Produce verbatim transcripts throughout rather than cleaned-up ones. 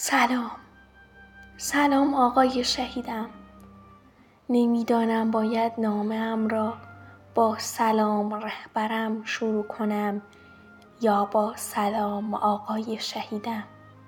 سلام، سلام آقای شهیدم. نمیدانم باید نامه‌ام را با سلام رهبرم شروع کنم یا با سلام آقای شهیدم.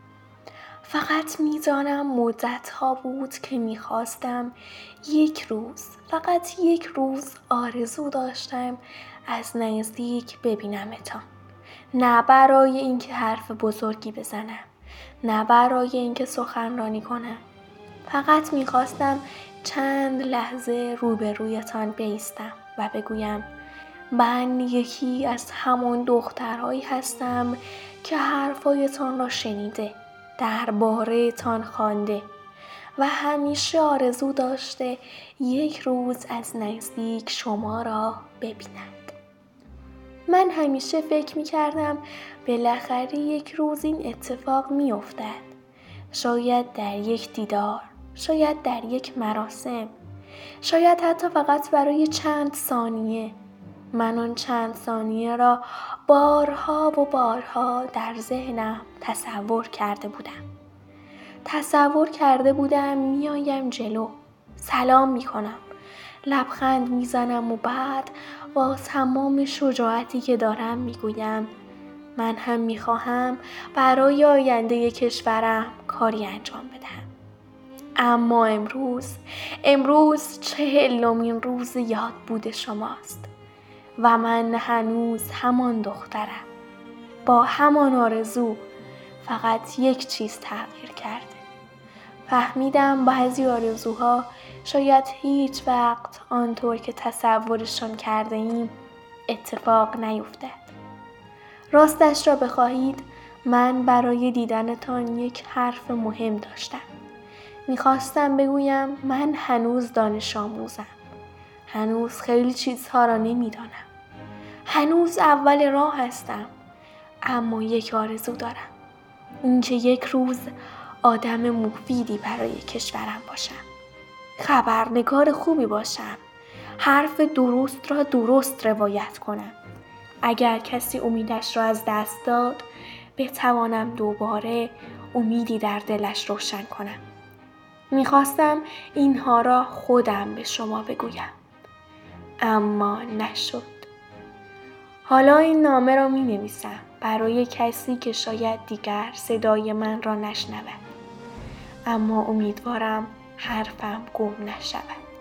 فقط میدانم مدت‌ها بود که میخواستم یک روز، فقط یک روز آرزو داشتم از نزدیک ببینمتان. نه برای اینکه حرف بزرگی بزنم، نه برای اینکه سخنرانی کنم. فقط میخواستم چند لحظه روبرویتان بایستم و بگویم من یکی از همان دخترهایی هستم که حرفایتان را شنیده، درباره تان خوانده و همیشه آرزو داشته یک روز از نزدیک شما را ببیند. من همیشه فکر می کردم بالاخره یک روز این اتفاق می افتد. شاید در یک دیدار، شاید در یک مراسم، شاید حتی فقط برای چند ثانیه. من آن چند ثانیه را بارها و بارها در ذهنم تصور کرده بودم. تصور کرده بودم میایم جلو، سلام می کنم، لبخند میزنم و بعد با تمام شجاعتی که دارم میگویم من هم میخواهم برای آینده کشورم کاری انجام بدهم. اما امروز، امروز چهلمین روز یاد بود شماست و من هنوز همان دخترم با همان آرزو. فقط یک چیز تغییر کرده. فهمیدم بعضی آرزوها شاید هیچ وقت آنطور که تصورشان کرده ایم اتفاق نیفتد. راستش را بخواهید من برای دیدنتان یک حرف مهم داشتم. میخواستم بگویم من هنوز دانش آموزم. هنوز خیلی چیزها را نمیدانم. هنوز اول راه هستم. اما یک آرزو دارم. اینکه یک روز آدم مفیدی برای کشورم باشم. خبرنگار خوبی باشم. حرف درست را درست روایت کنم. اگر کسی امیدش را از دست داد، بتوانم دوباره امیدی در دلش روشن کنم. میخواستم اینها را خودم به شما بگویم. اما نشد. حالا این نامه را می نویسم برای کسی که شاید دیگر صدای من را نشنود. اما امیدوارم حرفم گم نشود.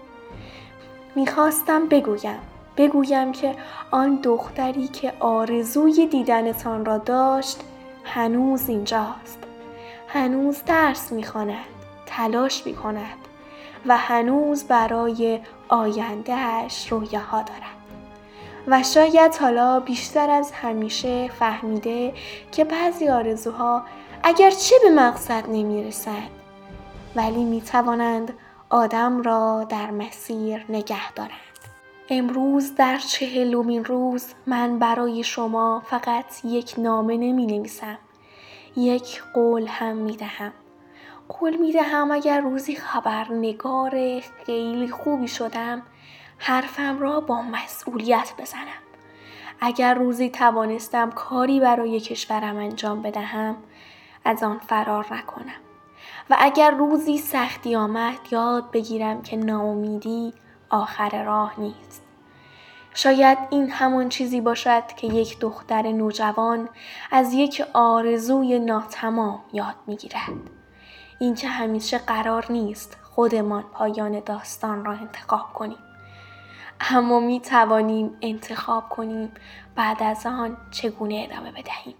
میخواستم بگویم بگویم که آن دختری که آرزوی دیدنتان را داشت هنوز اینجاست. هنوز درس میخواند، تلاش میکند و هنوز برای آیندهش رویاها دارد. و شاید حالا بیشتر از همیشه فهمیده که بعضی آرزوها اگرچه به مقصد نمیرسند ولی میتوانند آدم را در مسیر نگه دارند. امروز در چهلمین روز من برای شما فقط یک نامه نمی نویسم. یک قول هم می دهم. قول می دهم اگر روزی خبرنگار خیلی خوبی شدم حرفم را با مسئولیت بزنم. اگر روزی توانستم کاری برای کشورم انجام بدهم از آن فرار نکنم. و اگر روزی سختی آمد یاد بگیرم که ناامیدی آخر راه نیست. شاید این همان چیزی باشد که یک دختر نوجوان از یک آرزوی ناتمام یاد میگیرد. این که همیشه قرار نیست خودمان پایان داستان را انتخاب کنیم. اما می توانیم انتخاب کنیم بعد از آن چگونه ادامه بدهیم.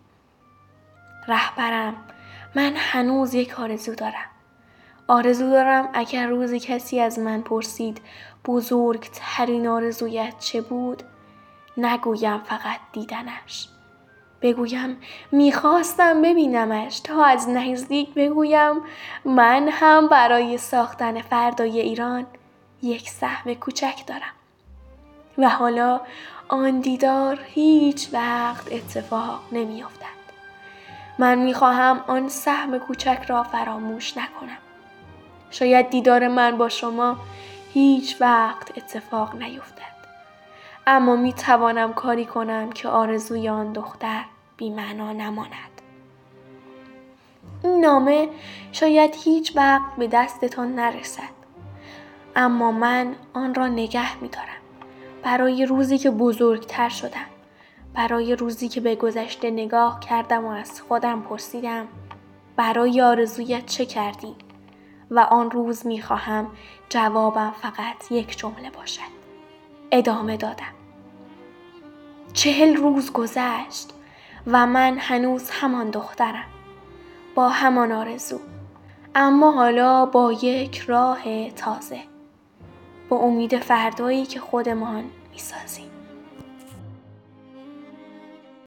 رهبرم، من هنوز یک آرزو دارم. آرزو دارم اگر روزی کسی از من پرسید بزرگترین آرزویت چه بود، نگویم فقط دیدنش. بگویم میخواستم ببینمش تا از نزدیک بگویم من هم برای ساختن فردای ایران یک سهم کوچک دارم. و حالا آن دیدار هیچ وقت اتفاق نمیافتد. من میخواهم آن سهم کوچک را فراموش نکنم. شاید دیدار من با شما هیچ وقت اتفاق نیفتد. اما می توانم کاری کنم که آرزوی آن دختر بی معنا نماند. این نامه شاید هیچ وقت به دستتان نرسد، اما من آن را نگه می دارم برای روزی که بزرگتر شدم، برای روزی که به گذشته نگاه کردم و از خودم پرسیدم برای آرزویت چه کردی؟ و آن روز می خواهم جوابم فقط یک جمله باشد. ادامه دادم. چهل روز گذشت و من هنوز همان دخترم، با همان آرزو، اما حالا با یک راه تازه، با امید فردایی که خودمان می سازیم.